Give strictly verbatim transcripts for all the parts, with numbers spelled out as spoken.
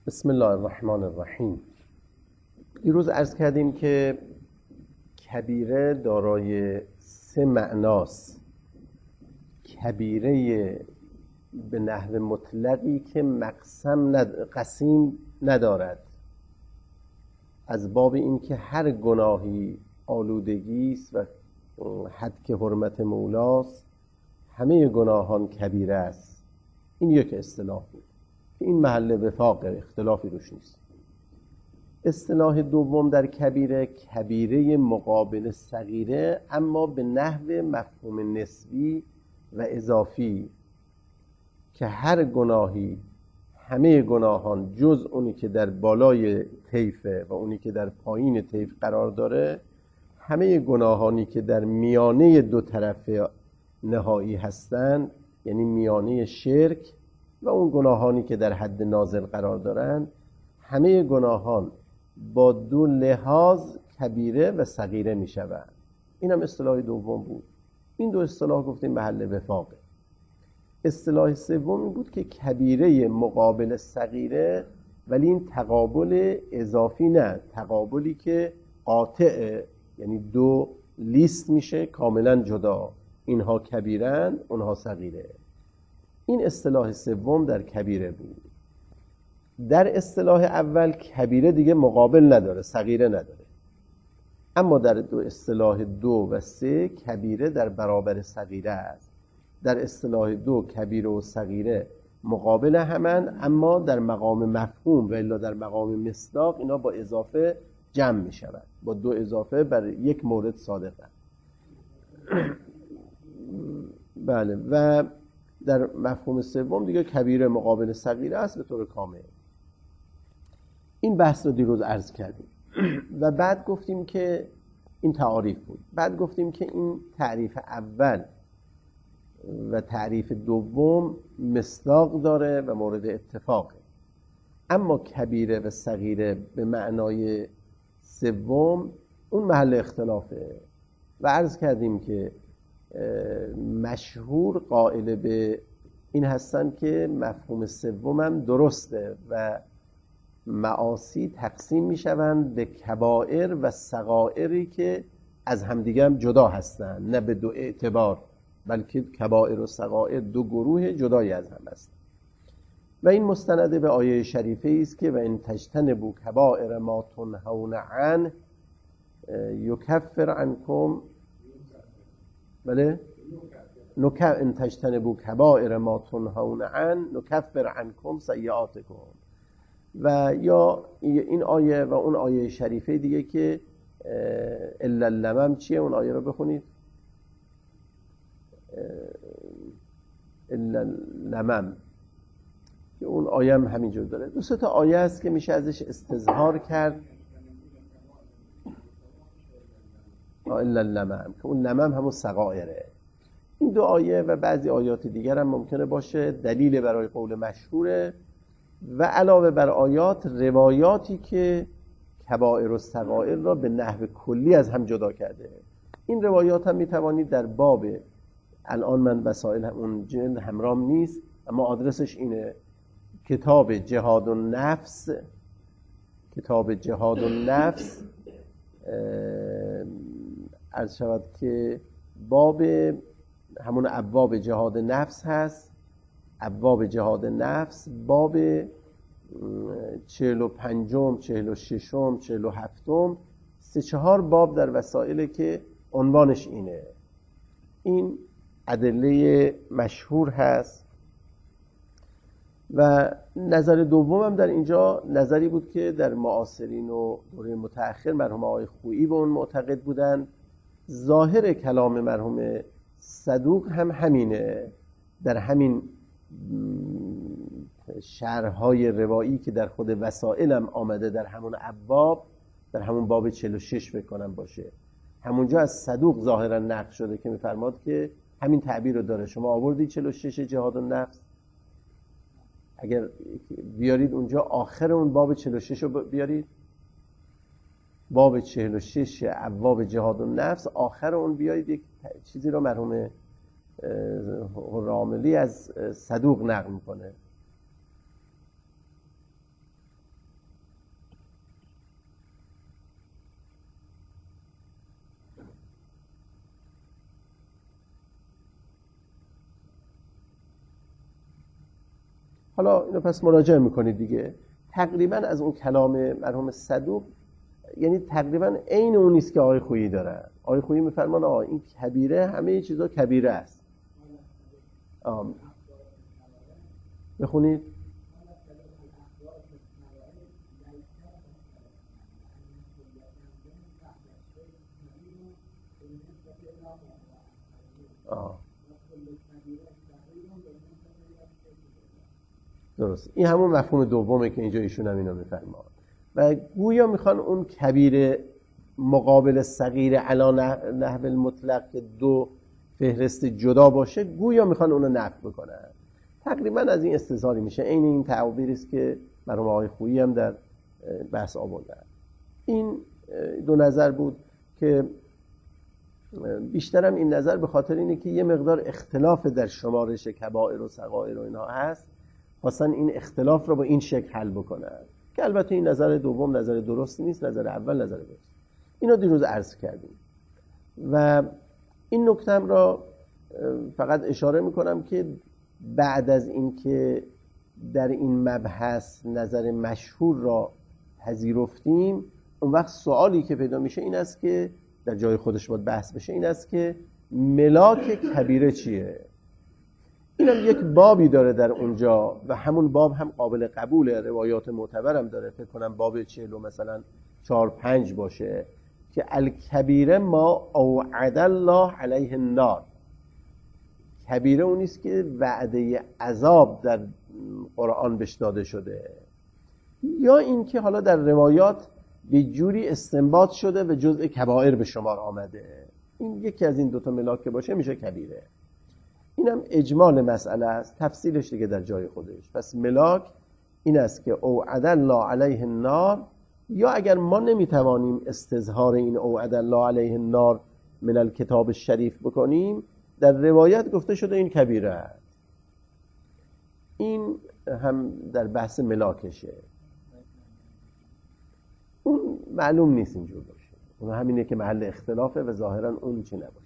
بسم الله الرحمن الرحیم. دیروز عرض کردیم که کبیره دارای سه معناست. کبیره به نحو مطلقی که مقسم ند... قسیم ندارد، از باب این که هر گناهی آلودگی است و حد که حرمت مولاست، همه گناهان کبیره است. این یک اصطلاح بود که این محل وفاق، اختلافی روش نیست. اصطلاح دوم در کبیره، کبیره مقابل صغیره، اما به نحو مفهوم نسبی و اضافی، که هر گناهی، همه گناهان جز اونی که در بالای طیفه و اونی که در پایین طیف قرار داره، همه گناهانی که در میانه دو طرف نهایی هستند، یعنی میانه شرک و اون گناهانی که در حد نازل قرار دارند، همه گناهان با دو لحاظ کبیره و صغیره می شوند. این هم اصطلاح دوم بود. این دو اصطلاح گفتیم محل وفاقه. اصطلاح سوم بود که کبیره مقابل صغیره، ولی این تقابل اضافی نه، تقابلی که قاطعه، یعنی دو لیست میشه کاملا جدا، اینها کبیرن اونها صغیره. این اصطلاح سوم در کبیره بود. در اصطلاح اول کبیره دیگه مقابل نداره، صغیره نداره، اما در دو اصطلاح دو و سه کبیره در برابر صغیره است. در اصطلاح دو کبیره و صغیره مقابل همن، اما در مقام مفهوم و الا در مقام مصداق اینا با اضافه جمع می شود، با دو اضافه بر یک مورد صادقه. بله، و در مفهوم سوم دیگه کبیره مقابل صغیره است به طور کامل. این بحث رو دیروز عرض کردیم و بعد گفتیم که این تعریف بود. بعد گفتیم که این تعریف اول و تعریف دوم مصداق داره و مورد اتفاقه، اما کبیره و صغیره به معنای سوم اون محل اختلافه. و عرض کردیم که مشهور قائل به این هستن که مفهوم سوم هم درسته و معاصی تقسیم میشوند به کبائر و صغائری که از همدیگه هم جدا هستن، نه به دو اعتبار، بلکه کبائر و صغائر دو گروه جدایی از هم هستند. و این مستند به آیه شریفه است که و ان تجتنبوا کبائر ما تنهون عنه یکفر عنکم، بله، نکف ان تجتنبوا کبائر ما تنهون عنه نکفر عنکم سیئاتکم. و یا این آیه و اون آیه شریفه دیگه که الا اللمم چیه؟ اون آیه رو بخونید. الا اللمم که اون آیه هم همینجور داره. دو سه تا آیه است که میشه ازش استظهار کرد. الا اللمم که اون لمم همون صغائره. این دو آیه و بعضی آیات دیگر هم ممکنه باشه دلیل برای قول مشهوره، و علاوه بر آیات روایاتی که کبائر و صغائر را به نحو کلی از هم جدا کرده. این روایات هم میتوانید در باب، الان من وسایل اون جلد همرام نیست اما آدرسش اینه، کتاب جهاد النفس، کتاب جهاد النفس عرض شود که باب همون ابواب جهاد نفس هست. ابواب جهاد نفس باب چهل و پنجم، چهل و ششم، چهل و هفتم، سه چهار باب در وسائل که عنوانش اینه. این ادله مشهور هست. و نظر دومم در اینجا نظری بود که در معاصرین و دوره متأخر مرحوم آقای خویی به اون معتقد بودن. ظاهر کلام مرحوم صدوق هم همینه، در همین شرح‌های روایی که در خود وسائل هم آمده، در همون ابواب، در همون باب چهل و شش بکنم باشه، همونجا از صدوق ظاهرا نقل شده که می‌فرماد که همین تعبیر رو داره. شما آوردید چهل و شش جهاد النفس، اگر بیارید اونجا آخر اون باب چهل و شش رو بیارید، باب چهل و شش ابواب جهاد النفس، آخر اون بیارید یک چیزی رو مرحوم راملی از صدوق نقل میکنه. حالا اینو پس مراجعه میکنید دیگه. تقریبا از اون کلام مرحوم صدوق یعنی تقریبا عین اون نیست که آقای خویی داره. آقای خویی میفرمان آقا این کبیره همه چیزا کبیره است. آم. بخونید. آه. درست، این همون مفهوم دومه که اینجا ایشون هم اینو میفرمان و گویا میخوان اون کبیر مقابل صغیر علی نحو المطلق که دو فهرست جدا باشه گویا میخوان اونو نفی بکنن. تقریبا از این استظهاری میشه. این این تعبیری است که مرحوم آقای خویی هم در بحث آوردن. این دو نظر بود که بیشترم این نظر به خاطر اینه که یه مقدار اختلاف در شمارش کبائر و صغائر و اینها هست، خواستن این اختلاف رو با این شکل حل بکنن که البته این نظر دوم نظر درست نیست، نظر اول نظر درست. اینو دیروز عرض کردیم و این نکته را فقط اشاره میکنم که بعد از این که در این مبحث نظر مشهور را پذیرفتیم، اون وقت سوالی که پیدا میشه این است که در جای خودش باید بحث بشه، این است که ملاک کبیره چیه. اینم یک بابی داره در اونجا و همون باب هم قابل قبوله، روایات معتبرم داره، فکر کنم باب چهل و مثلا چهار پنج باشه که الکبیره ما اوعد الله علیه النار. کبیره اونیست که وعده عذاب در قرآن بهش داده شده، یا این که حالا در روایات به جوری استنباط شده و جزء کبائر به شمار آمده. این یکی از این دوتا ملاک که باشه میشه کبیره. اینم اجمال مسئله است، تفصیلش دیگه در جای خودش. پس ملاک این است که اوعد الله علیه النار، یا اگر ما نمیتوانیم استظهار این اوعد الله علیه النار من الکتاب شریف بکنیم، در روایت گفته شده این کبیره است. این هم در بحث ملاکشه. اون معلوم نیست اینجور باشه، اون همینه که محل اختلافه و ظاهرا اون چی نباشه.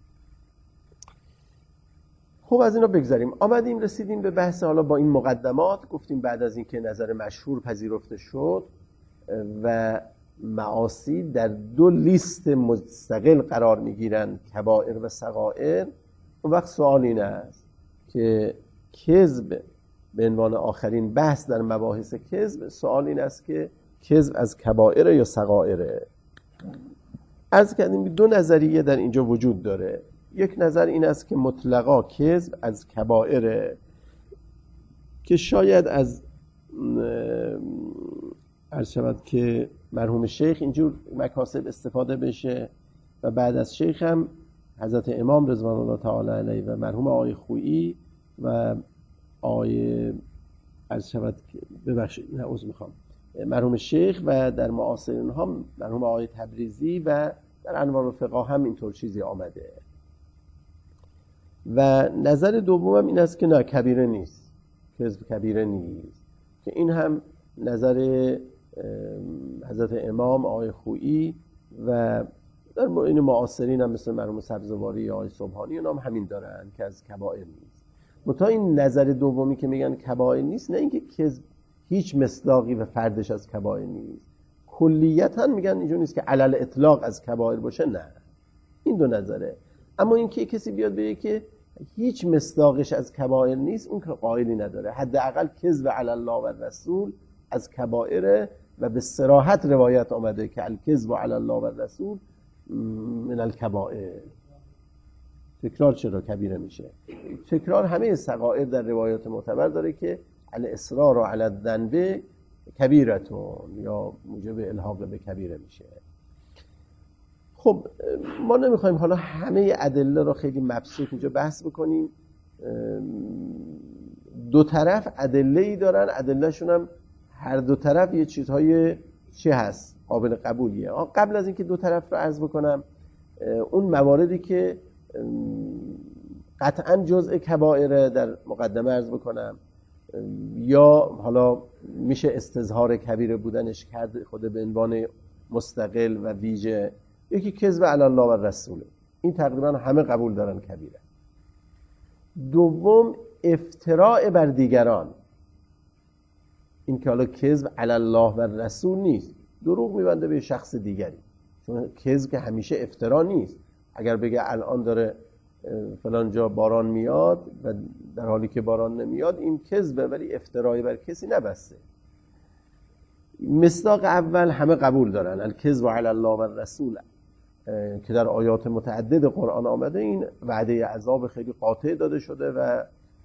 خب از اینا بگذاریم. آمدیم رسیدیم به بحث حالا با این مقدمات. گفتیم بعد از اینکه نظر مشهور پذیرفته شد و معاصی در دو لیست مستقل قرار میگیرن، کبائر و صغائر، اون وقت سوال این است که کذب به عنوان آخرین بحث در مباحث کذب، سوال این است که کذب از کبائر یا صغائر. عرض کردیم دو نظریه در اینجا وجود داره. یک نظر این است که مطلقا کذب از کبائر، که شاید از عرض شود که مرحوم شیخ اینجور مکاسب استفاده بشه و بعد از شیخ هم حضرت امام رضوان الله تعالی علیه و مرحوم آقای خویی و آقای عرض شود که ببخشید نه عذر میخوام مرحوم شیخ و در معاصرین ها مرحوم آقای تبریزی و در انوار الفقه هم اینطور چیزی آمده. و نظر دومم این است که نه، کبیره نیست، کذب کبیره نیست، که این هم نظر حضرت امام آقای خویی و در این معاصرین هم مثل مرحوم سبزواری یا آقای سبحانی اونا هم همین دارن که از کبائر نیست. متا این نظر دومی که میگن کبائر نیست، نه اینکه کذب هیچ مصداقی و فردش از کبائر نیست، کلیتا میگن اینجور نیست که علل اطلاق از کبائر باشه، نه. این دو نظره. اما اینکه کسی بیاد بگه که هیچ مصداقش از کبائر نیست، اون که قائلی نداره. حداقل کذب علی الله و رسول از کبائر و به صراحت روایت آمده که الکذب علی الله و رسول من الکبائر. تکرار چرا کبیره میشه؟ تکرار همه صغائر در روایات معتبر داره که الاصرار علی الذنب کبیرتون یا موجب الحاق به کبیره میشه. خب ما نمیخوایم حالا همه ادله رو خیلی مبسوط اینجا بحث بکنیم. دو طرف ادله‌ای دارن، ادله‌شون هم هر دو طرف یه چیزهای چی هست قابل قبولیه. قبل از اینکه دو طرف رو عرض بکنم، اون مواردی که قطعاً جزء کبائر در مقدمه عرض بکنم، یا حالا میشه استظهار کبیره بودنش کرد خود به عنوان مستقل و ویژه. یکی کذب علی الله و رسوله، این تقریبا همه قبول دارن کبیره. دوم افتراء بر دیگران، این که حالا کذب علی الله و رسول نیست، دروغ میبنده به شخص دیگری، چون کذب که همیشه افترا نیست. اگر بگه الان داره فلان جا باران میاد و در حالی که باران نمیاد، این کذبه، ولی افترایی بر کسی نبسته. مصداق اول همه قبول دارن، الکذب علی الله و رسول، که در آیات متعدد قرآن آمده، این وعده عذاب خیلی قاطع داده شده و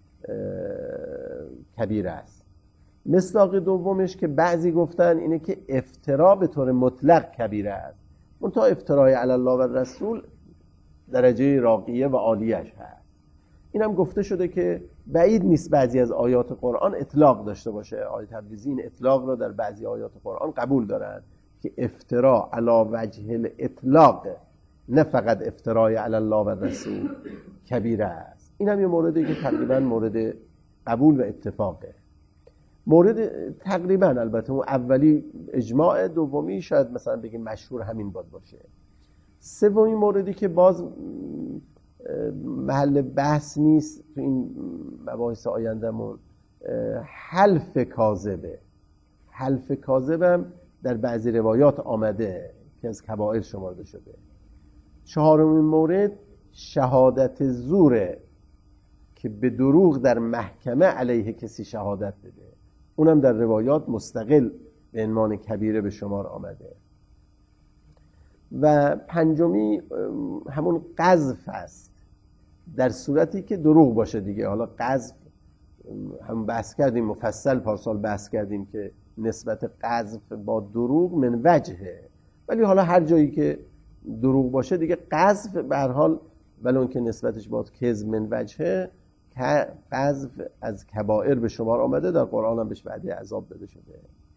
کبیره است. مصداق دومش که بعضی گفتن اینه که افترا به طور مطلق کبیره است، منتها افترای علی الله و رسول درجه راقیه و عالیش هست. اینم گفته شده که بعید نیست بعضی از آیات قرآن اطلاق داشته باشه. آیه تبریزی این اطلاق را در بعضی آیات قرآن قبول دارند که افترا علی وجه الاطلاق، نه فقط افترای علی الله و رسول، کبیره است. اینم یه موردی که تقریبا مورد قبول و اتفاقه. مورد تقریبا، البته اون اولی اجماع، دومی شاید مثلا بگیم مشهور همین باد باشه. سومی موردی که باز محل بحث نیست تو این مباحث آیندمون، حلف کاذبه. حلف کاذبم در بعضی روایات آمده که از کبائر شمارده شده. چهارمین مورد شهادت زوره که به دروغ در محکمه علیه کسی شهادت بده، اونم در روایات مستقل به عنوان کبیره به شمار آمده. و پنجمی همون قذف است، در صورتی که دروغ باشه دیگه. حالا قذف هم بحث کردیم، مفصل پارسال بحث کردیم که نسبت قذف با دروغ من وجهه، ولی حالا هر جایی که دروغ باشه دیگه قذف به هر حال، ولی اون که نسبتش با کذب من وجهه، قذف از کبائر به شمار آمده، در قرآن هم بهش وعده عذاب داده شده.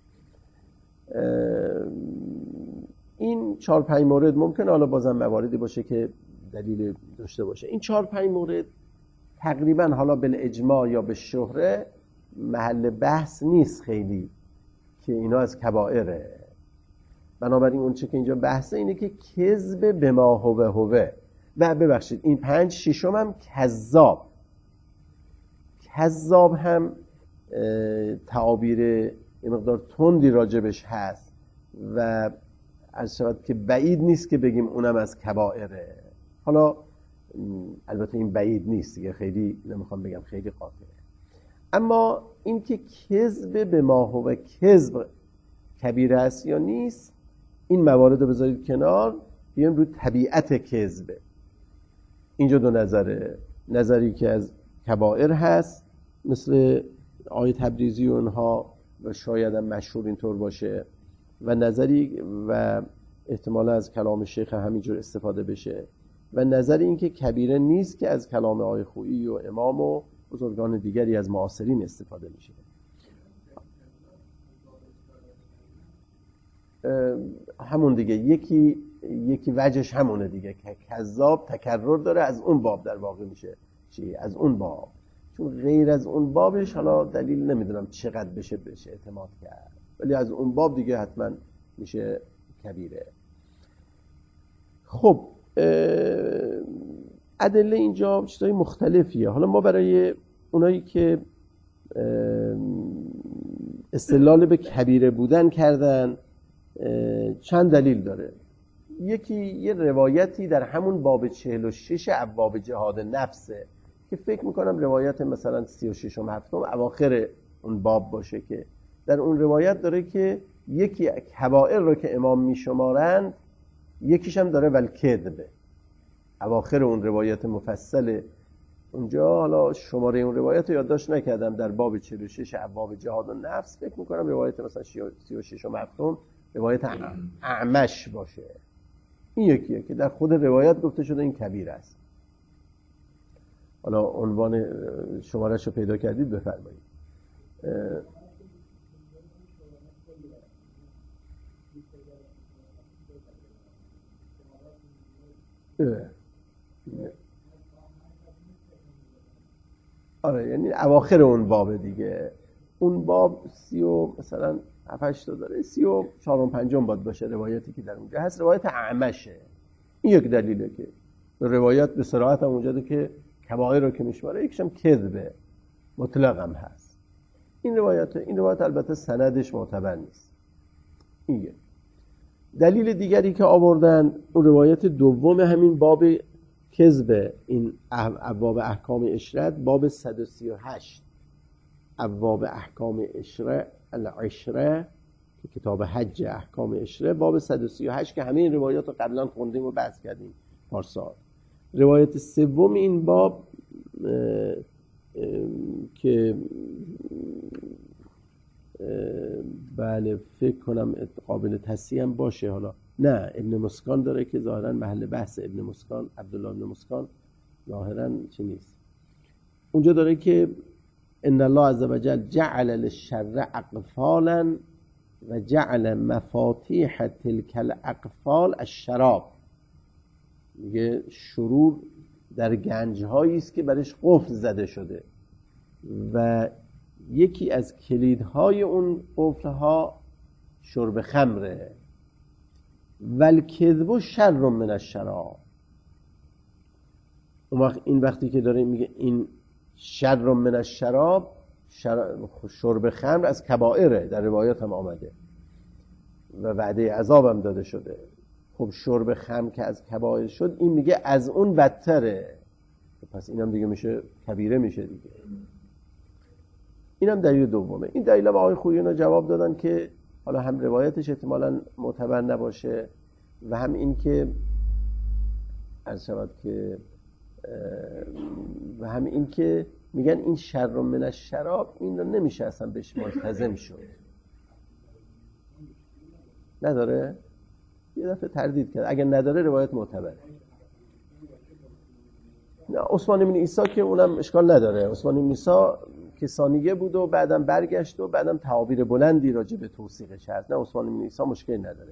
این چهار پنج مورد ممکنه حالا بازم مواردی باشه که دلیل داشته باشه. این چهار پنج مورد تقریبا حالا بالاجماع یا به شهره محل بحث نیست خیلی که اینا از کبائره. بنابراین اون چه که اینجا بحثه اینه که کذب به ما هوه هوه، و ببخشید این پنج ششم هم کذاب. کذاب هم تعابیر یه مقدار تندی راجبش هست و از شود که بعید نیست که بگیم اونم از کبائره. حالا البته این بعید نیست دیگه، خیلی نمیخوام بگم خیلی قاطعه. اما این که کذب به ما هو کذب کبیره است یا نیست، این موارد رو بذارید کنار، بیایم روی طبیعت کذب. اینجا دو نظره، نظری که از کبائر هست مثل آیه تبریزی و اونها و شاید هم مشهور اینطور باشه، و نظری و احتمالا از کلام شیخ همینجور استفاده بشه، و نظر این که کبیره نیست که از کلام آیه خویی و امام و بزرگان دیگری از معاصرین استفاده میشه. همون دیگه، یکی یکی وجهش همونه دیگه که کذاب تکرر داره، از اون باب در واقع میشه چی؟ از اون باب. چون غیر از اون بابش حالا دلیل نمیدونم چقدر بشه بشه اعتماد کرد، ولی از اون باب دیگه حتما میشه کبیره. خب ادله اینجا چیزای مختلفیه. حالا ما برای اونایی که استدلال به کبیره بودن کردن چند دلیل داره. یکی یه روایتی در همون باب چهل و شش ابواب جهاد نفسه که فکر میکنم روایت مثلا سی و شش و هفتم اواخر اون باب باشه، که در اون روایت داره که یکی کبائر رو که امام میشمارند یکیش هم داره والکذب. اواخر اون روایت مفصل اونجا، حالا شماره اون روایت رو یادداشت نکردم، در باب چهل و شش ابواب جهاد و نفس فکر میکنم روایت مثلا سی و شش و هفتم روایت اعمش باشه. این یکیه که در خود روایت گفته شده این کبیر است. حالا عنوان شماره‌اش رو پیدا کردید بفرمایید. آره، یعنی اواخر اون باب دیگه. اون باب سی و مثلا هفتش تا داره، سی و چهارم پنجم باید باشه روایتی که در اونجا هست، روایت اعمشه. این یک دلیله که روایت به صراحت هم اونجا ده که کبائر رو که میشماره، یکیشم کذبه مطلق هم هست. این روایت این روایت البته سندش معتبر نیست. این دلیل دیگری که آوردن اون روایت دوم همین باب کذب، این ابواب احکام عشرت، باب صد و سی و هشت ابواب احکام عشره العشره که کتاب حج احکام عشره، باب صد و سی و هشت که همه این روایات رو قبلا خوندیم و بحث کردیم پارسال. روایت سوم این باب اه اه که بله فکر کنم قابل تصحیح هم باشه، حالا نه ابن مسکان داره که ظاهرا محل بحث ابن مسکان، عبدالله ابن مسکان ظاهرا چی نیست. اونجا داره که ان الله عز وجل جعل للشر اقفالا و جعل مفاتیح تلک الاقفال الشراب. میگه شرور در گنج‌هایی است که برش قفل زده شده و یکی از کلیدهای اون قفل‌ها شرب خمره. والکذب شر من الشراب. اون وقت این وقتی که داره میگه این شر من الشراب، شرب خمر از کبائره، در روایات هم آمده و وعده عذاب هم داده شده. خب شرب خمر که از کبائر شد، این میگه از اون بدتره، پس اینم دیگه میشه کبیره میشه دیگه. اینم دلیل دومه. این دلیل هم آقای خویی اینا جواب دادن که حالا هم روایتش احتمالاً معتبر نباشه و هم این که عرض شود که و هم این که میگن این شر من الشراب، این رو نمیشه اصلا بهش ملتزم شد. نداره؟ یه دفعه تردید کرد. اگر نداره روایت معتبره. نه عثمان بن عیسی که اونم اشکال نداره. عثمان بن عیسی که ثانیه بود و بعدم برگشت و بعدم تعابیر بلندی راجع به توثیقش هست. نه عثمان بن عیسی مشکلی نداره.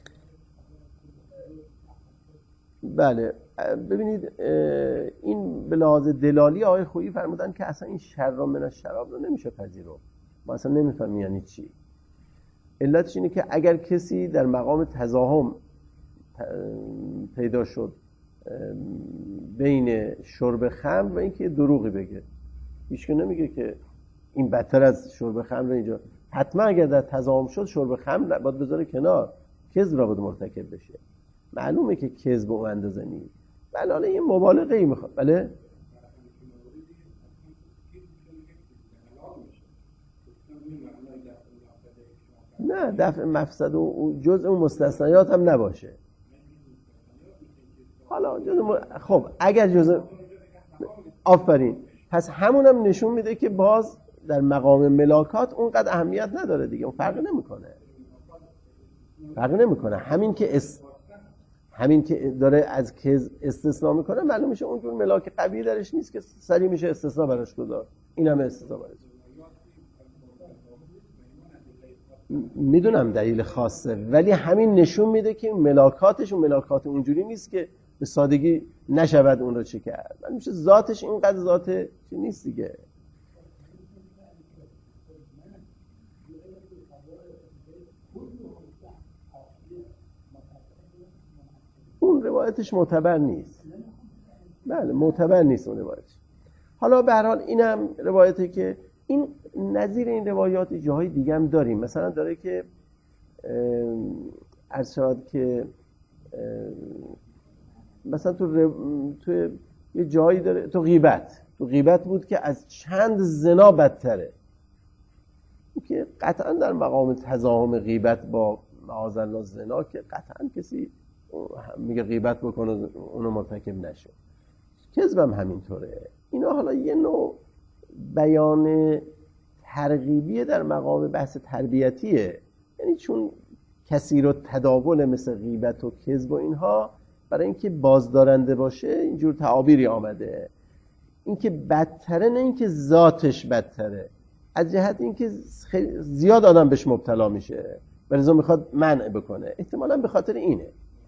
بله ببینید این به لحاظ دلالی آقای خویی فرمودن که اصلا این شر من الشراب رو نمیشه پذیرفت. ما اصلا نمیفهمیم یعنی چی. علتش اینه که اگر کسی در مقام تزاحم پیدا شد بین شرب خمر و اینکه دروغی بگه، هیچ که نمیگه که این بدتر از شرب خمر اینجا. حتما اگر در تزاحم شد شرب خمر باید بذاره کنار، کذب را باید مرتکب بشه. معلومه که کذب اون اندازه نیست. بله حالا یه مبالغه ای میخواد. بله نه دفع مفسد و جزء اون مستثنیات هم نباشه. حالا جزء م... خب اگر جزء آفرین، پس همون هم نشون میده که باز در مقام ملاکات اونقدر اهمیت نداره دیگه، اون فرق نمیکنه فرق نمیکنه همین که اس... همین که داره از کذب استثناء میکنه معلوم میشه اونجور ملاک قوی درش نیست که سری میشه استثناء براش گذار. این هم استثناء براش. میدونم دلیل خاصه، ولی همین نشون میده که ملاکاتش و ملاکات اونجوری نیست که به سادگی نشود اون رو چه کرد. من میشه ذاتش اینقدر ذات چی نیست دیگه. اون روایتش معتبر نیست. بله معتبر نیست اون روایتش. حالا به هر حال اینم روایتی که این نظیر این روایات جاهای دیگه هم داریم. مثلا داره که عرض شود که مثلا تو رو... تو یه جایی داره تو غیبت تو غیبت بود که از چند زنا بدتره، که قطعا در مقام تزاحم غیبت با معاذالله زنا که قطعا کسی میگه غیبت بکنه اونو مرتکب نشه. کذبم همینطوره. اینا حالا یه نوع بیان ترغیبیه در مقام بحث تربیتیه، یعنی چون کسی رو تداول مثل غیبت و کذب و اینها برای اینکه بازدارنده باشه اینجور تعابیری آمده. اینکه بدتره نه اینکه ذاتش بدتره، از جهت اینکه زیاد آدم بهش مبتلا میشه و لذا میخواد منع بکنه. احتمالاً به خاطر اینه.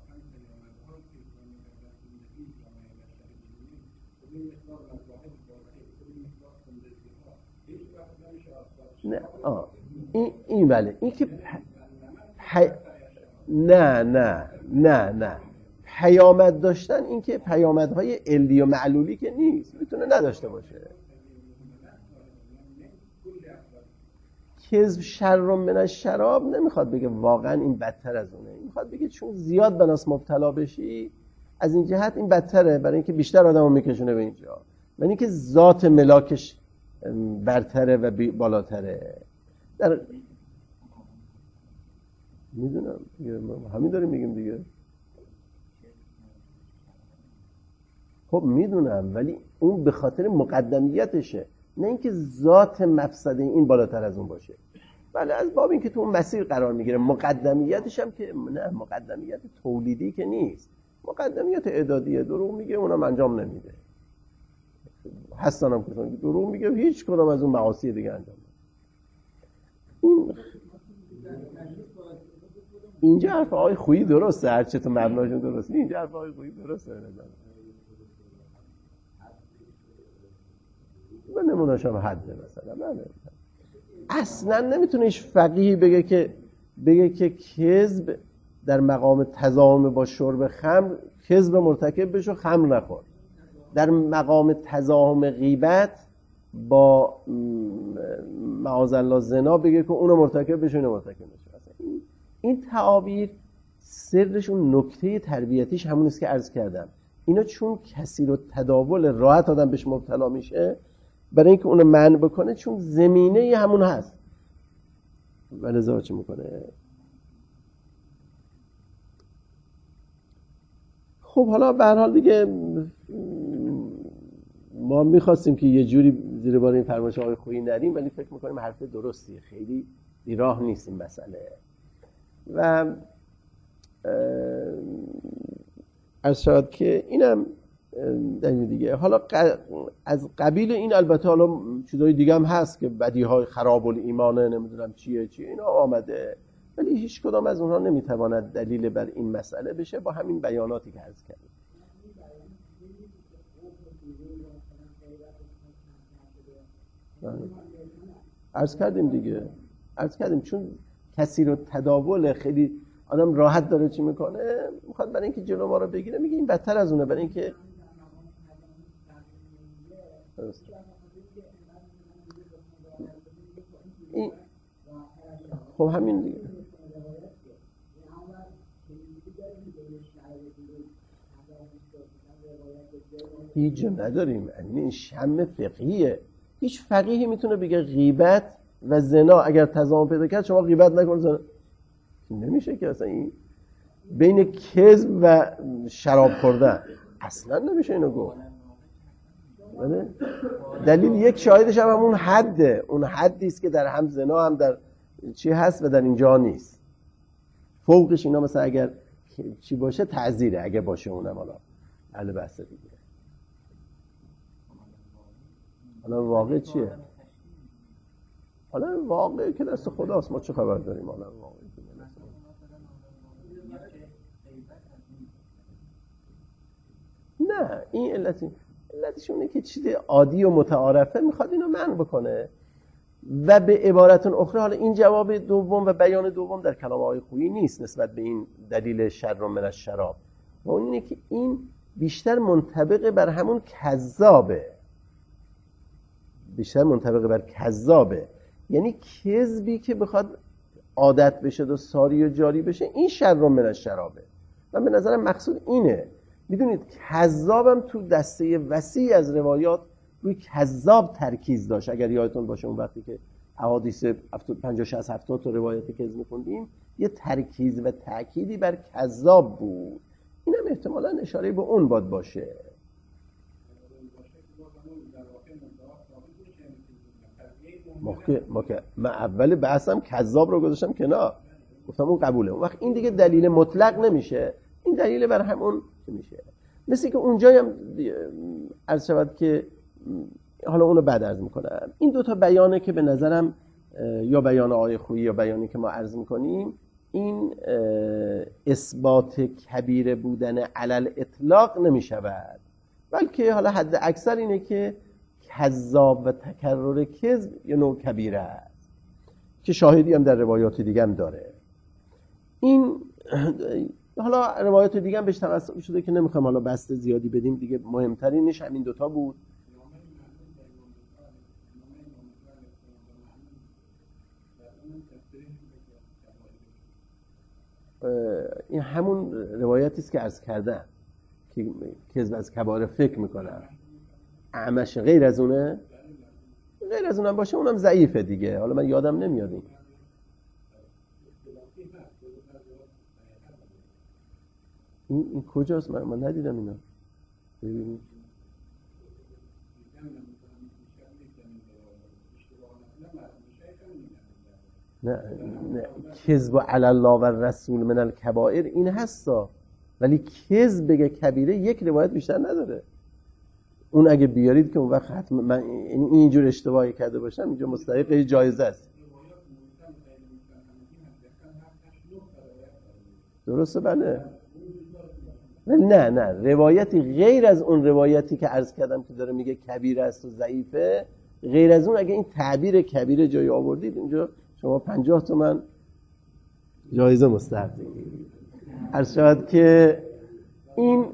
نه آه. این این بله این که پ... نه نه نه نه پیامد داشتن، این که پیامدهای علی و معلولی که نیست، میتونه نداشته باشه. کذب شر من الشراب نمیخواد بگه واقعا این بدتر از اونه، میخواد بگه چون زیاد به ناس مبتلا بشی از این جهت این بدتره، برای اینکه بیشتر آدمو میکشونه به اینجا، برای اینکه ذات ملاکش برتره و بالاتره. در میدونم همین داریم میگیم دیگه. خب میدونم، ولی اون به خاطر مقدمیتشه، نه اینکه ذات مفسده این بالاتر از اون باشه. بله از باب این که تو اون مسیر قرار میگیره، مقدمیتش هم که نه، مقدمیت تولیدی که نیست، مقدمیت اعدادیه. دروغ میگه اونم انجام نمیده، هستنم کسانی که دروغ میگه هیچ کدام از اون معاصی دیگه انجام نمیده. این اینجا حرف آقای خویی درسته، هرچه تو مبناشون درسته، اینجا حرف آقای خویی درسته. به نمونهش هم حده مثلا بله. اصلا نمیتونه هیچ فقیهی بگه که بگه که کذب در مقام تضامن با شرب خمر کذب مرتکب بشو خمر نخور، در مقام تضامن غیبت با معاذالله زنا بگه که اونو مرتکب بشو اینو مرتکب بشو. این این تعابیر سرش اون نکته تربیتیش همون است که عرض کردم. اینا چون کثیر و تداول راحت آدم بهش مبتلا میشه، برای اینکه اونو منع بکنه چون زمینه همون هست، ولذا چه میکنه. خب حالا به هر حال دیگه ما میخواستیم که یه جوری زیر بار این فرمایش آقای خویی نریم، ولی فکر میکنیم حرف درستیه، خیلی بیراه نیست این مسئله. و عرض شد که اینم دلیل دیگه. حالا از قبیل این البته حالا چیزای دیگه هم هست که بدیهای خراب الایمانه نمیدونم چیه چیه اینا آمده، ولی هیچ کدام از اونها نمیتواند دلیل بر این مسئله بشه با همین بیاناتی که عرض کردیم. عرض کردیم دیگه عرض کردیم چون کثیر و تداول خیلی آدم راحت داره چی میکنه، میخواد برای اینکه جلو ما رو بگیره میگه این بدتر از اونه، برای اینکه این خب همین دیگه. هیچ جا نداریم، این شم فقهیه. هیچ فقیهی میتونه بگه غیبت و زنا اگر تضامن پیدا کرد شما غیبت نکن زنا نمیشه که اصلا این بین کذب و شراب خوردن اصلا نمیشه اینو گفت. دلیل یک شاهدش هم همون حده، اون حدی است که در هم زنا هم در چی هست و در اینجا نیست. فوقش اینا مثلا اگر چی باشه تعزیره، اگه باشه اونم حالا اهل بحث دیگه. حالا واقع چیه؟ حالا واقع که دست خداست، ما چه خبر داریم حالا واقع که دست نه. این علتی علتش اونه که چیز عادی و متعارفه میخواد اینو منع بکنه. و به عبارت اخرى حالا این جواب دوم و بیان دوم در کلام آقای خویی نیست نسبت به این دلیل شر من الشراب، و اون اینه که این بیشتر منطبق بر همون کذابه، بیشتر منطبق بر کذابه، یعنی کذبی که بخواد عادت بشه و ساری و جاری بشه این شر من الشرابه. من به نظرم مقصود اینه. میدونید کذابم تو دسته وسیع از روایات روی کذاب ترکیز داشت. اگر یادتون باشه اون وقتی که احادیث پنجاه شصت هفتاد تا روایت کذب می‌خوندیم یه ترکیز و تأکیدی بر کذاب بود. اینم احتمالاً اشاره به اون باد باشه. ما که من اول بحثم کذاب رو گذاشتم کنار، گفتم اون قبوله. اون وقت این دیگه دلیل مطلق نمیشه، این دلیل بر همون میشه. مثل که اونجایی هم عرض شود که حالا اونو بعد عرض میکنم. این دوتا بیانه که به نظرم یا بیان آقای خویی یا بیانی که ما عرض میکنیم این اثبات کبیره بودن علل اطلاق نمیشود، بلکه حالا حد اکثر اینه که کذاب و تکرر کذب یه نوع کبیره است که شاهدی هم در روایات دیگه هم داره. این حالا روایات دیگه هم بهش توسط شده که نمیخوام حالا بسط زیادی بدیم دیگه، مهمترینش همین دوتا بود. این همون روایتی است که عرض کردم که کذب از کبائر فکر میکنم. اعمش غیر از اونه؟ غیر از اونم باشه اونم ضعیفه دیگه. حالا من یادم نمیاد این این, این کجاست؟ من, من ندیدم اینا. ببینید نه نه کذب علی الله و رسول من الکبائر این هستا، ولی کذب بگه کبیره یک روایت بیشتر نداره. اون اگه بیارید که اون وقت حتما من اینجور اشتباهی کرده باشم اینجا مستحق جایزه است. درسته بله. ولی نه نه روایتی غیر از اون روایتی که عرض کردم که داره میگه کبیره است و ضعیفه، غیر از اون اگه این تعبیر کبیره جایی آوردید اینجا شما پنجاه تومن جایزه مستحقید. عرض شود که این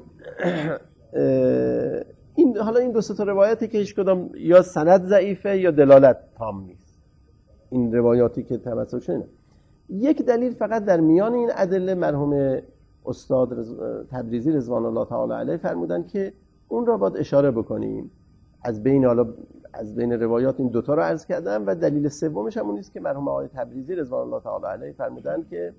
این حالا این دو سه تا روایتی که هیچ کدام یا سند ضعیفه یا دلالت تام نیست. این روایاتی که توسط شده یک دلیل فقط در میان این ادله مرحوم استاد رز... تبریزی رضوان الله تعالی علیه فرمودن که اون را باید اشاره بکنیم. از بین حالا از بین روایات این دوتا رو عرض کردم و دلیل سومش هم اون است که مرحوم آقای تبریزی رضوان الله تعالی علیه فرمودن که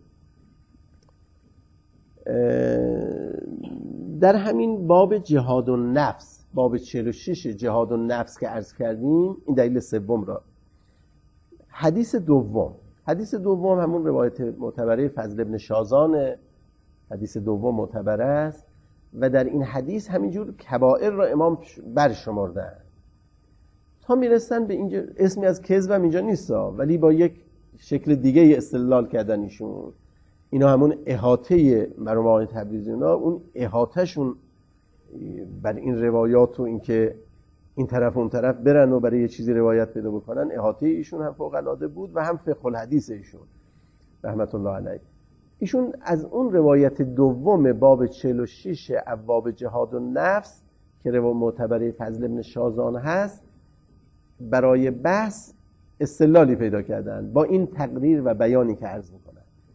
در همین باب جهاد و نفس، باب چهل و شش جهاد و نفس که عرض کردیم، این دلیل سوم را حدیث دوم حدیث دوم همون روایت معتبره فضل ابن شازان حدیث دوم معتبر است و در این حدیث همینجور کبائر را امام برشمردن تا میرسن به اینجا. اسمی از کذب هم اینجا نیست ولی با یک شکل دیگه استدلال کردن ایشون. اینا همون احاطه مرحوم آقای تبریزی اونا اون احاطهشون بر این روایات و اینکه این طرف اون طرف برن و برای یه چیزی روایت پیدا بکنن، احاطه ایشون هم فوق العاده بود و هم فقه الحدیث ایشون رحمت الله علیه. ایشون از اون روایت دوم باب چهل و شش ابواب جهاد و نفس که روایت معتبره فضل ابن شازان هست برای بحث استدلالی پیدا کردن با این تقریر و بیانی که عرض میکنن.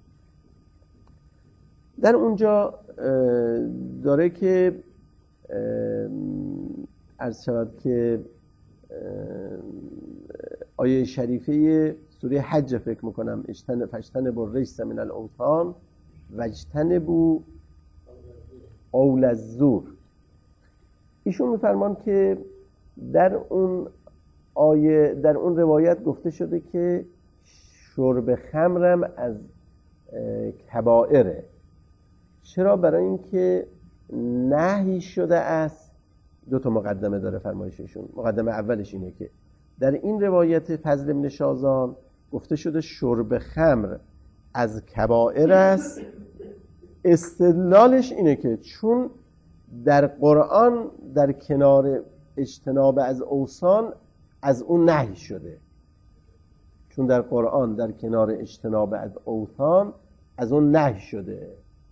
در اونجا داره که عرض شود که آیه شریفه سوره حج فکر میکنم اجتنب فاجتنبوا الرجس من الاوثان واجتنبوا قول الزور، ایشون میفرمان که در اون آیه در اون روایت گفته شده که شرب خمرم از کبائره. چرا؟ برای اینکه نهی شده است. دو تا مقدمه داره فرمایششون. مقدمه اولش اینه که در این روایت فضل ابن شازان گفته شده شرب خمر از کبائر است. استدلالش اینه که چون در قرآن در کنار اجتناب از اوثان از اون نهی شده، چون در قرآن در کنار اجتناب از اوثان از اون نهی شده.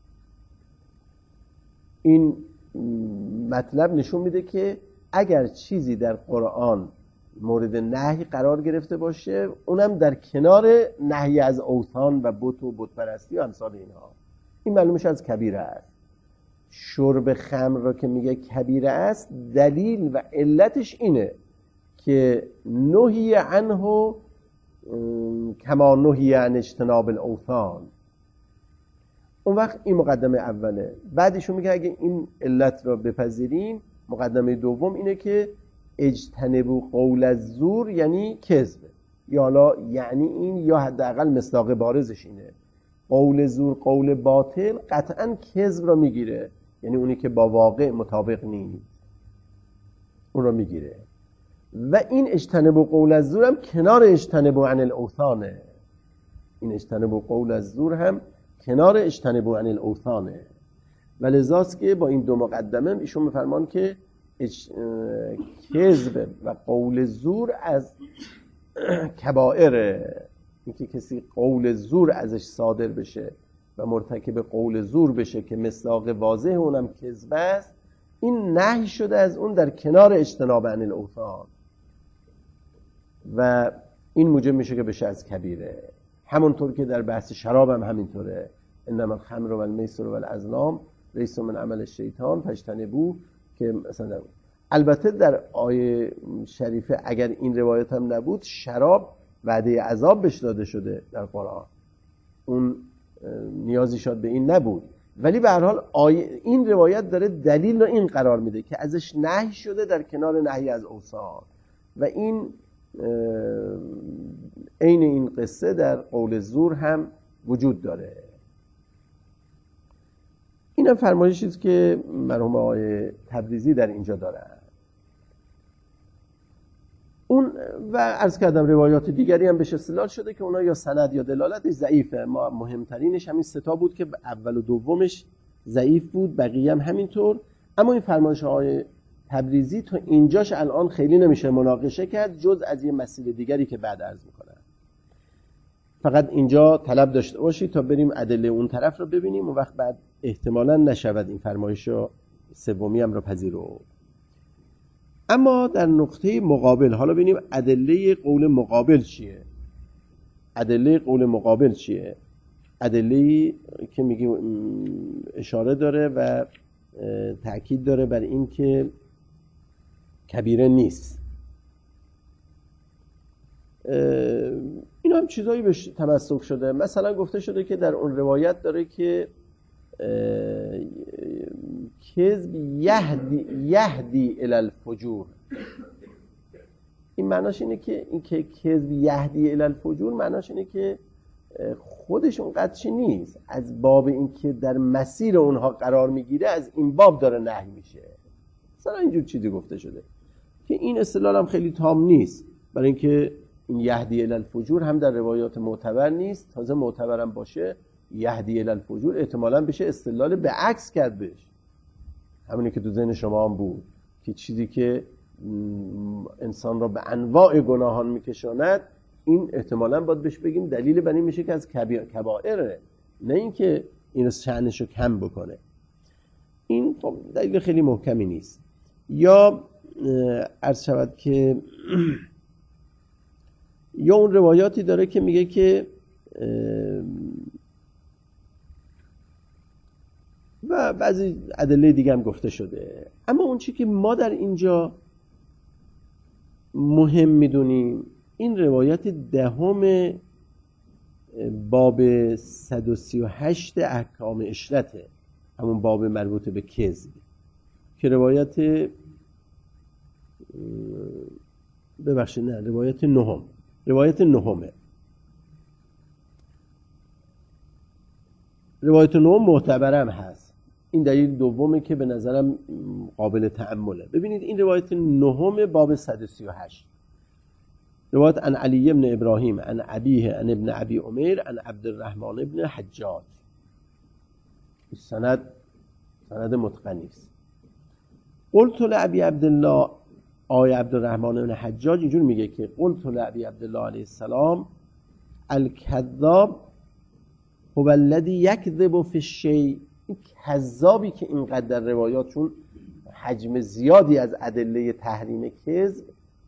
این مطلب نشون میده که اگر چیزی در قرآن مورد نهی قرار گرفته باشه اونم در کنار نهی از اوثان و بت و بت پرستی و امثال اینها، این معلومش از کبیره است. شرب خمر را که میگه کبیره است دلیل و علتش اینه که نهی عنه کما نهی عن اجتناب الاوثان. اون وقت این مقدمه اوله. بعدشون میگه اگه این علت را بپذیریم مقدمه دوم اینه که اجتنبوا قول الزور یعنی کذب، یا حالا یعنی این یا حداقل مصداق بارزش اینه قول زور قول باطل قطعا کذب را میگیره، یعنی اونی که با واقع مطابق نیست اون را میگیره. و این اجتنبوا قول الزور هم کنار اجتنبوا عن الاوثانه. این اجتنبوا قول الزور هم کنار اجتنبوا عن الاوثانه. ولذاست که با این دو مقدمه ایشون میفرمان که اج... کذب و قول زور از کبائره. اینکه کسی قول زور ازش صادر بشه و مرتکب قول زور بشه که مصداق واضح اونم کذب است، این نهی شده از اون در کنار اجتناب عن الاوثان و این موجب میشه که بشه از کبیره. همونطور که در بحث شراب هم همینطوره. انما الخمر و المیسر و الازلام ریس من عمل الشیطان فاجتنبوه، که مثلا البته در آیه شریفه اگر این روایت هم نبود شراب وعده عذاب بهش داده شده در قرآن، اون نیازی شاید به این نبود، ولی به هر حال آیه این روایت داره دلیل رو این قرار میده که ازش نهی شده در کنار نهی از اوصال، و این عین این قصه در قول زور هم وجود داره. این هم فرمایشی است که مرحوم آقای تبریزی در اینجا دارن. اون و عرض کردم روایات دیگری هم بهش استدلال شده که اونا یا سند یا دلالتش ضعیفه. ما مهمترینش همین ستا بود که اول و دومش ضعیف بود، بقیه هم همینطور. اما این فرمایش آقای تبریزی تا اینجاش الان خیلی نمیشه مناقشه کرد، جز از یه مسئله دیگری که بعد عرض میکنم. فقط اینجا طلب داشته باشید تا بریم ادله اون طرف رو ببینیم، و وقت بعد احتمالاً نشود این فرمایش سومی هم رو پذیرو. اما در نقطه مقابل حالا ببینیم ادله قول مقابل چیه. ادله قول مقابل چیه؟ ادله‌ای که میگیم اشاره داره و تأکید داره بر این که کبیره نیست. این هم چیزایی بهش تمسک شده. مثلا گفته شده که در اون روایت داره که کذب یهدی یهدی الی الفجور. این معناش اینه که این که کذب یهدی الی الفجور معناش اینه که خودش اونقدر چی نیست، از باب این که در مسیر اونها قرار میگیره از این باب داره نهی میشه. مثلا اینجور چیزی گفته شده که این اصطلاح هم خیلی تام نیست، برای اینکه این یهدی الی الفجور هم در روایات معتبر نیست. تازه معتبرم باشه یهدی الی الفجور احتمالاً بشه استدلال به عکس کرد بهش، همونی که تو ذهن شما هم بود که چیزی که انسان را به انواع گناهان میکشاند، این احتمالاً باید بهش بگیم دلیل بر این میشه که از کبائره، نه اینکه این شأنش رو کم بکنه. این خب دلیل خیلی محکمی نیست. یا عرض شود که یا اون روایاتی داره که میگه که و بعضی ادله دیگه هم گفته شده. اما اون چی که ما در اینجا مهم میدونیم این روایت دهم باب صد و سی و هشت احکام عشرته، همون باب مربوط به کذب، که روایت ببخشید نه روایت نهم روایت نهمه روایت نهم معتبرم هست. این دلیل دومه که به نظرم قابل تأمله. ببینید این روایت نهم باب صد و سی و هشت، روایت عن علی ابن ابراهیم عن ابیه عن ابن ابی عمیر عن عبد الرحمن ابن حجاج. سند سند متقنی است. قلت لابی عبدالله، آی عبد الرحمن ابن حجاج اینجور میگه که قلت لابی عبدالله علیه السلام الکذاب هو الذی یکذب فی الشیء. این کذابی که اینقدر در روایات چون حجم زیادی از ادله تحریم کذب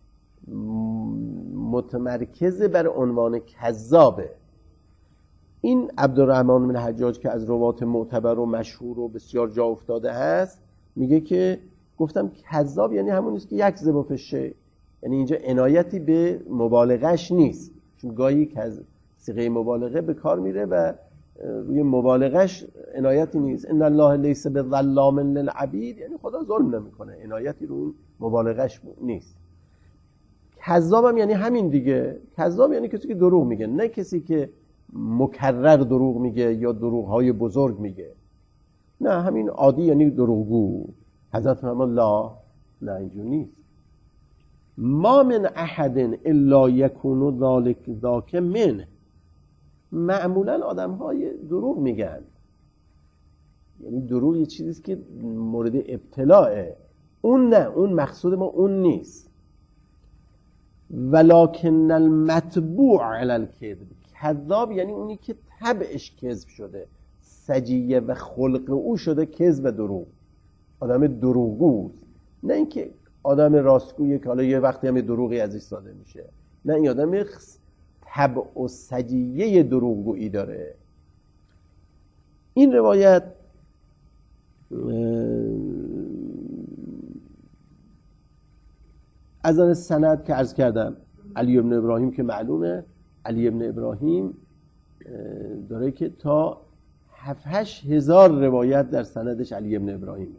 متمرکز بر عنوان کذابه. این عبدالرحمن بن حجاج که از روات معتبر و مشهور و بسیار جا افتاده هست میگه که گفتم کذاب یعنی همون است که یکذب فی الشیء، یعنی اینجا عنایتی به مبالغش نیست، چون گاهی که از صیغه مبالغه به کار میره و روی مبالغش عنایتی نیست. ان الله لیس بظلام للعبید، یعنی خدا ظلم نمیکنه، عنایتی رو مبالغش نیست. کذابم یعنی همین دیگه. کذاب یعنی کسی که دروغ میگه، نه کسی که مکرر دروغ میگه یا دروغ‌های بزرگ میگه، نه همین عادی یعنی دروغگو. حضرت فرمان لا نه اینجور نیست. ما من احد الا یکون ذالک ذاک من. معمولا آدم‌های دروغ میگن، یعنی دروغ یه چیزیست که مورد ابتلاعه، اون نه، اون مقصود ما اون نیست. ولکن المتبوع علی الکذب، کذاب یعنی اونی که طبعش کذب شده، سجیه و خلق او شده کذب و دروغ، آدم دروغگوست، نه اینکه آدم راستگویه که حالا یه وقتی هم دروغی ازش صادر میشه، نه، این آدم طبع و سجیه دروغگویی داره. این روایت از آن سند که عرض کردم علی ابن ابراهیم که معلومه، علی ابن ابراهیم داره که تا هفت هشت هزار روایت در سندش علی ابن ابراهیمه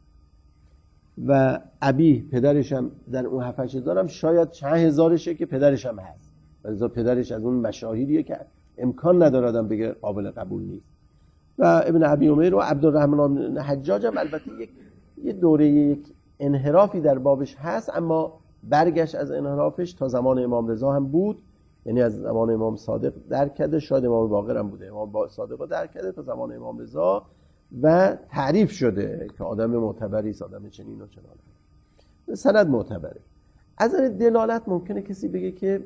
و ابی پدرش هم در اون هفت هشت هزار هم شاید چند هزارشه که پدرش هم هست، لذا پدرش از اون مشاهیریه که امکان نداره آدم بگه قابل قبول نیست. و ابن ابی عمیر و عبدالرحمن بن حجاج هم البته یک یه دوره یک انحرافی در بابش هست، اما برگشت از انحرافش تا زمان امام رضا هم بود، یعنی از زمان امام صادق درک کرده، شاید امام باقر هم بوده، امام صادق درک کرده تا زمان امام رضا و تعریف شده که آدم معتبری است، آدم چنین و چنان، سند معتبره. از این دلالت ممکنه کسی بگه که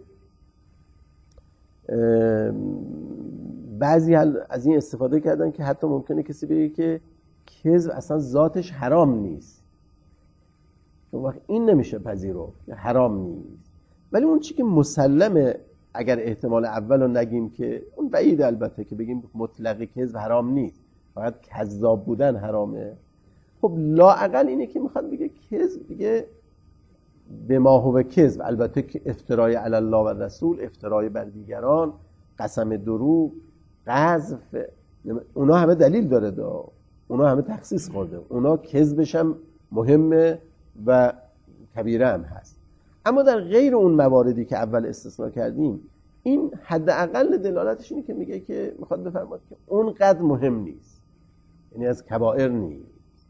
بعضی از این استفاده کردن که حتی ممکنه کسی بگه که کذب اصلا ذاتش حرام نیست، اون وقت این نمیشه پذیرفت، حرام نیست. ولی اون چی که مسلمه، اگر احتمال اول رو نگیم که اون بعید البته که بگیم مطلق کذب حرام نیست، فقط کذاب بودن حرامه، خب لااقل اینه که میخواد بگه کذب دیگه به ما هو کذب، البته که افترای علی الله و رسول، افترای بر دیگران، قسم دروغ، قذف، اونا همه دلیل داره دا. اونا همه تخصیص خورده، اونا کذبش هم مهمه و کبیره هم هست. اما در غیر اون مواردی که اول استثناء کردیم، این حداقل دلالتش اینه که میگه که میخواد بفرماد که اونقدر مهم نیست، یعنی از کبائر نیست.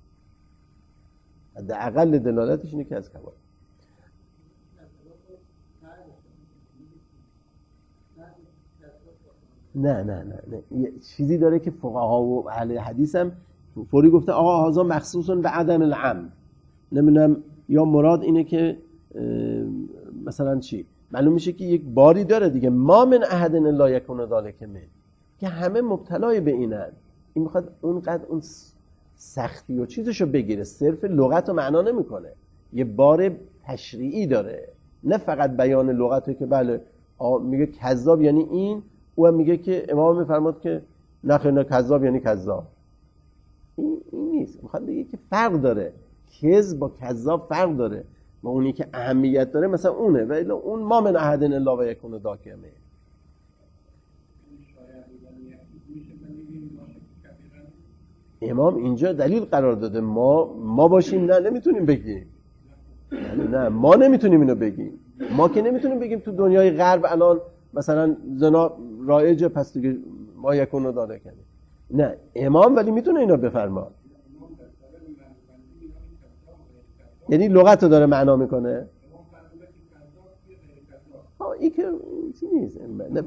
حداقل دلالتش اینه که از کبائر. نه نه نه نه یه چیزی داره که فقها و اهل حدیث هم فوری گفته آقا هذا مخصوص به عدم العمد، نمیدونم یا مراد اینه که مثلا چی، معلوم میشه که یک باری داره دیگه، ما من احد الا یکون ذلک من، که همه مبتلای به اینن. این میخواد اونقدر اون سختی و چیزشو بگیره، صرف لغت رو معنا نمیکنه، یه بار تشریعی داره، نه فقط بیان لغته که بله میگه کذاب یعنی این، او هم میگه که امام میفرماد که نه خیلی کذاب یعنی کذاب. این, این نیست، میخواد بگه که فرق داره، کذب با کذاب فرق داره، و اونی که اهمیت داره مثلا اونه، ولی اون ما من احد الا و یکون داکمه. امام اینجا دلیل قرار داده، ما ما باشیم نه نمیتونیم بگیم، نه ما نمیتونیم اینو بگیم، ما که نمیتونیم بگیم تو دنیای غرب الان مثلا زنا رایجه پس دیگه ما یکونو داده کنیم، نه امام ولی میتونه اینو بفرماد، یعنی لغت رو داره معنا میکنه. ها این که چی نیست، نه.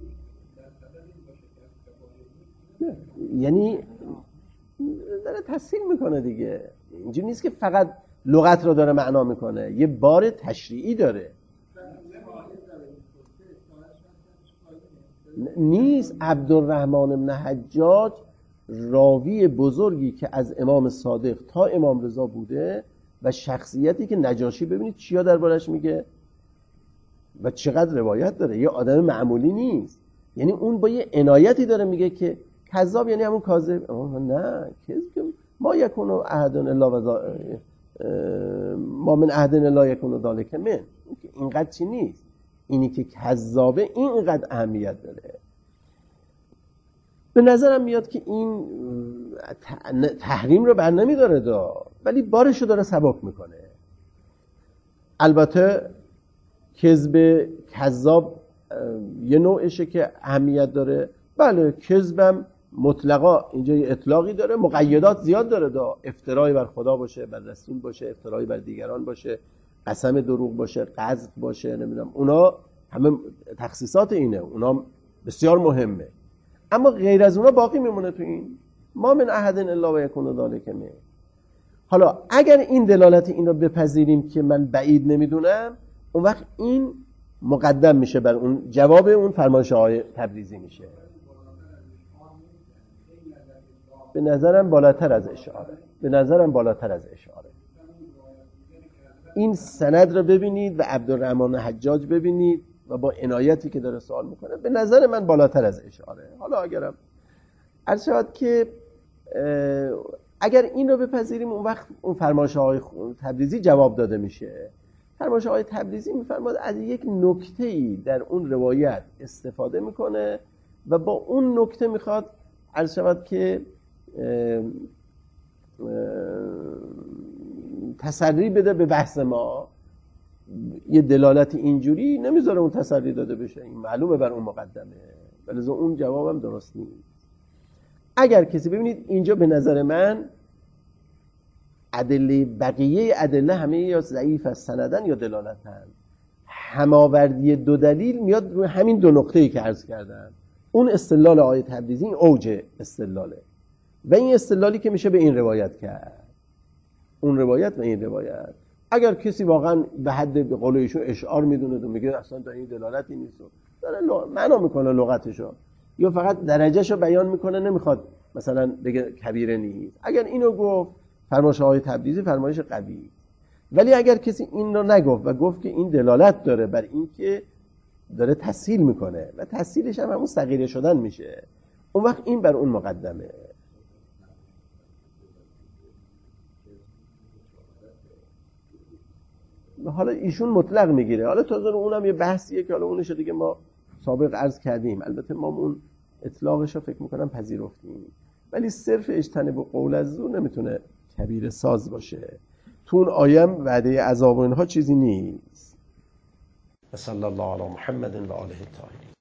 نه. یعنی داره تسهیل میکنه دیگه، اینجوری نیست که فقط لغت رو داره معنا میکنه، یه بار تشریعی داره. نیست. عبدالرحمن بن حجاج راوی بزرگی که از امام صادق تا امام رضا بوده و شخصیتی که نجاشی ببینید چیا دربارش میگه و چقدر روایت داره، یه آدم معمولی نیست، یعنی اون با یه عنایتی داره میگه که کذاب یعنی همون کاذب، نه کذب ما یکون احد الا و ما من احد الا یکون ذلک من، اینقدر چی نیست، اینی که کذابه اینقدر اهمیت داره. به نظرم میاد که این تحریم رو بر نمیداره دا، ولی بارشو داره سبک میکنه. البته کذب کذاب یه نوعشه که اهمیت داره، بله کذبم مطلقا اینجا یه اطلاقی داره، مقیدات زیاد داره دا، افترای بر خدا باشه، بر رسول باشه، افترای بر دیگران باشه، قسم دروغ باشه، قذف باشه، نمیدونم اونا همه تخصیصات اینه، اونا بسیار مهمه، اما غیر از اونا باقی میمونه تو این ما من احد الا و یکون ذلک من. حالا اگر این دلالت این رو بپذیریم که من بعید نمیدونم، اون وقت این مقدم میشه بر اون جواب اون فرمایش آقای تبریزی میشه. به نظرم بالاتر از اشاره، به نظرم بالاتر از اشاره. این سند رو ببینید و عبدالرحمن حجاج ببینید و با عنایتی که داره سوال میکنه، به نظر من بالاتر از اشاره. حالا اگرم عرض شود که اگر این رو بپذیریم اون وقت اون فرمایش‌های تبریزی جواب داده میشه. فرمایش‌های تبریزی میفرماد از یک نکته‌ای در اون روایت استفاده میکنه و با اون نکته میخواد عرض شود که اه اه تسری بده به بحث ما. یه دلالت اینجوری نمیذاره اون تسری داده بشه، این معلومه بر اون مقدمه، ولی اون جوابم درست نیست. اگر کسی ببینید اینجا به نظر من ادله بقیه ادله همه یا ضعیف از سندن یا دلالتن. هماوردی دو دلیل میاد روی همین دو نقطه‌ای که عرض کردم. اون استدلال آیه تبریزی این اوج استدلاله و این استدلالی که میشه به این روایت کرد، اون روایت و این روایت. اگر کسی واقعا به حد به قول ایشون اشعار میدونه و میگه اصلا در این دلالتی نیست، داره معنا میکنه لغتشو یا فقط درجهشو بیان میکنه، نمیخواد مثلا بگه کبیره نیست، اگر اینو گفت فرمایش آیه تبریزی فرمایش قوی. ولی اگر کسی این رو نگفت و گفت که این دلالت داره بر این که داره تسهیل میکنه و تسهیلش هم همون صغیره شدن میشه، اون وقت این بر اون مقدمه. حالا ایشون مطلق میگیره، حالا تازه اونم یه بحثیه که حالا اونش دیگه ما سابق عرض کردیم، البته ما اون اطلاقش رو فکر میکنم پذیرفتیم، ولی صرف اجتناب و قول از زور نمیتونه کبیره ساز باشه. تو اون آیم وعده عذاب و اینها چیزی نیست. صلی الله علی محمد و آله الطاهرین.